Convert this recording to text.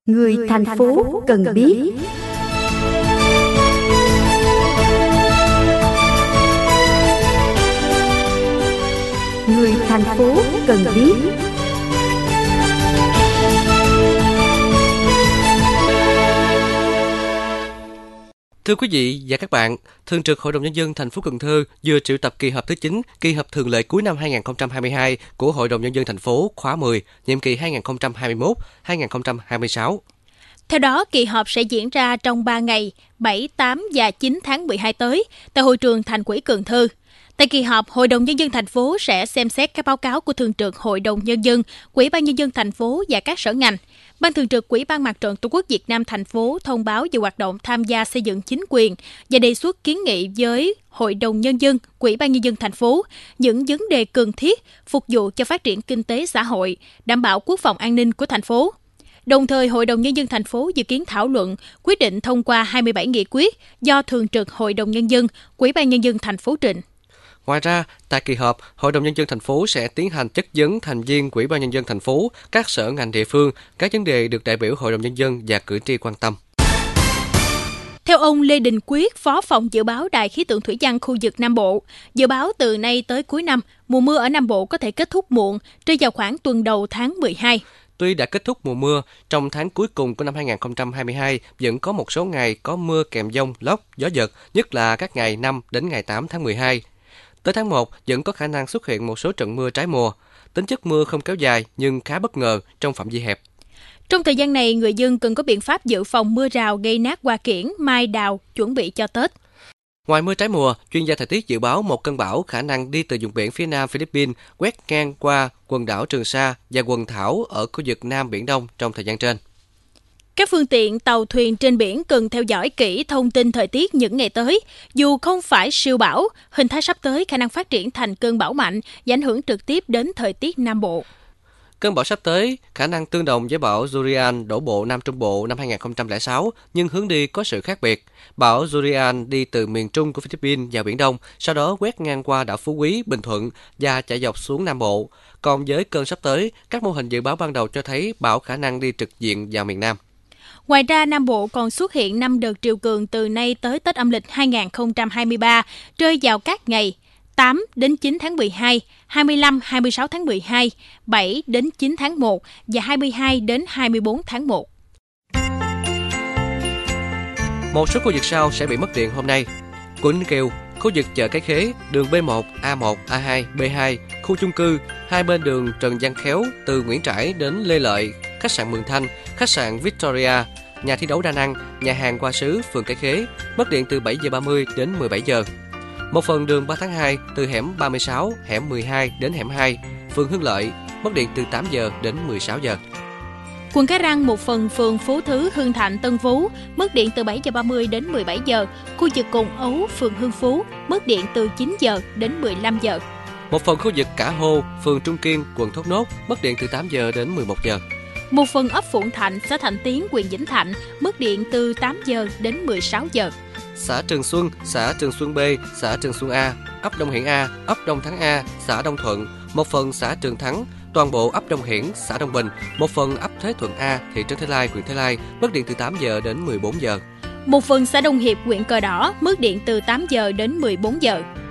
Người thành phố cần biết. Người thành phố cần biết. Thưa quý vị và các bạn, Thường trực Hội đồng Nhân dân thành phố Cần Thơ vừa triệu tập kỳ họp thứ 9, kỳ họp thường lệ cuối năm 2022 của Hội đồng Nhân dân thành phố khóa 10, nhiệm kỳ 2021-2026. Theo đó, kỳ họp sẽ diễn ra trong 3 ngày, 7, 8 và 9 tháng 12 tới, tại Hội trường Thành ủy Cần Thơ. Tại kỳ họp, Hội đồng Nhân dân thành phố sẽ xem xét các báo cáo của Thường trực Hội đồng Nhân dân, Ủy ban Nhân dân thành phố và các sở ngành. Ban Thường trực Ủy ban Mặt trận Tổ quốc Việt Nam thành phố thông báo về hoạt động tham gia xây dựng chính quyền và đề xuất kiến nghị với Hội đồng Nhân dân, Ủy ban Nhân dân thành phố những vấn đề cần thiết phục vụ cho phát triển kinh tế xã hội, đảm bảo quốc phòng an ninh của thành phố. Đồng thời, Hội đồng Nhân dân thành phố dự kiến thảo luận, quyết định thông qua 27 nghị quyết do Thường trực Hội đồng Nhân dân, Ủy ban Nhân dân thành phố trình. Ngoài ra, tại kỳ họp, Hội đồng Nhân dân thành phố sẽ tiến hành chất vấn thành viên Ủy ban Nhân dân thành phố, các sở ngành địa phương, các vấn đề được đại biểu Hội đồng Nhân dân và cử tri quan tâm. Theo ông Lê Đình Quyết, Phó phòng dự báo Đài khí tượng thủy văn khu vực Nam Bộ, dự báo từ nay tới cuối năm, mùa mưa ở Nam Bộ có thể kết thúc muộn, rơi vào khoảng tuần đầu tháng 12. Tuy đã kết thúc mùa mưa, trong tháng cuối cùng của năm 2022 vẫn có một số ngày có mưa kèm dông, lốc, gió giật, nhất là các ngày 5 đến ngày 8 tháng 12. Tới tháng 1 vẫn có khả năng xuất hiện một số trận mưa trái mùa. Tính chất mưa không kéo dài nhưng khá bất ngờ trong phạm vi hẹp. Trong thời gian này, người dân cần có biện pháp dự phòng mưa rào gây nát hoa kiển, mai đào, chuẩn bị cho Tết. Ngoài mưa trái mùa, chuyên gia thời tiết dự báo một cơn bão khả năng đi từ vùng biển phía nam Philippines quét ngang qua quần đảo Trường Sa và quần Thảo ở khu vực Nam Biển Đông trong thời gian trên. Các phương tiện tàu thuyền trên biển cần theo dõi kỹ thông tin thời tiết những ngày tới. Dù không phải siêu bão, hình thái sắp tới khả năng phát triển thành cơn bão mạnh và ảnh hưởng trực tiếp đến thời tiết Nam Bộ. Cơn bão sắp tới khả năng tương đồng với bão Dorian đổ bộ Nam Trung Bộ năm 2006, nhưng hướng đi có sự khác biệt. Bão Dorian đi từ miền Trung của Philippines vào Biển Đông, sau đó quét ngang qua đảo Phú Quý, Bình Thuận và chạy dọc xuống Nam Bộ. Còn với cơn sắp tới, các mô hình dự báo ban đầu cho thấy bão khả năng đi trực diện vào miền Nam. Ngoài ra, Nam Bộ còn xuất hiện 5 đợt triều cường từ nay tới Tết âm lịch 2023, rơi vào các ngày 8 đến 9 tháng 12, 25, 26 tháng 12, 7 đến 9 tháng 1 và 22 đến 24 tháng 1. Một số khu vực sau sẽ bị mất điện hôm nay. Quận Ninh Kiều, khu vực chợ Cái Khế, đường B1, A1, A2, B2, khu chung cư, hai bên đường Trần Văn Khéo từ Nguyễn Trãi đến Lê Lợi, khách sạn Mường Thanh, khách sạn Victoria, nhà thi đấu đa năng, nhà hàng Hoa Sứ, phường Cái Khế, mất điện từ 7 giờ 30 đến 17 giờ. Một phần đường 3 tháng 2 từ hẻm 36, hẻm 12 đến hẻm 2, phường Hưng Lợi, mất điện từ 8 giờ đến 16 giờ. Quận Cái Răng, một phần phường Phú Thứ, Hưng Thạnh, Tân Phú, mất điện từ 7 giờ 30 đến 17 giờ. Khu vực Cồn Ấu, phường Hưng Phú, mất điện từ 9 giờ đến 15 giờ. Một phần khu vực Cả Hô, phường Trung Kiên, quận Thốt Nốt, mất điện từ 8 giờ đến 11 giờ. Một phần ấp Phụng Thạnh, xã Thạnh Tiến, huyện Vĩnh Thạnh, mất điện từ 8 giờ đến 16 giờ. Xã Trường Xuân, xã Trường Xuân B, xã Trường Xuân A, ấp Đông Hiển A, ấp Đông Thắng A, xã Đông Thuận, một phần xã Trường Thắng, toàn bộ ấp Đông Hiển, xã Đông Bình, một phần ấp Thế Thuận A, thị trấn Thới Lai, huyện Thới Lai, mất điện từ 8 giờ đến 14 giờ. Một phần xã Đông Hiệp, huyện Cờ Đỏ, mất điện từ 8 giờ đến 14 giờ.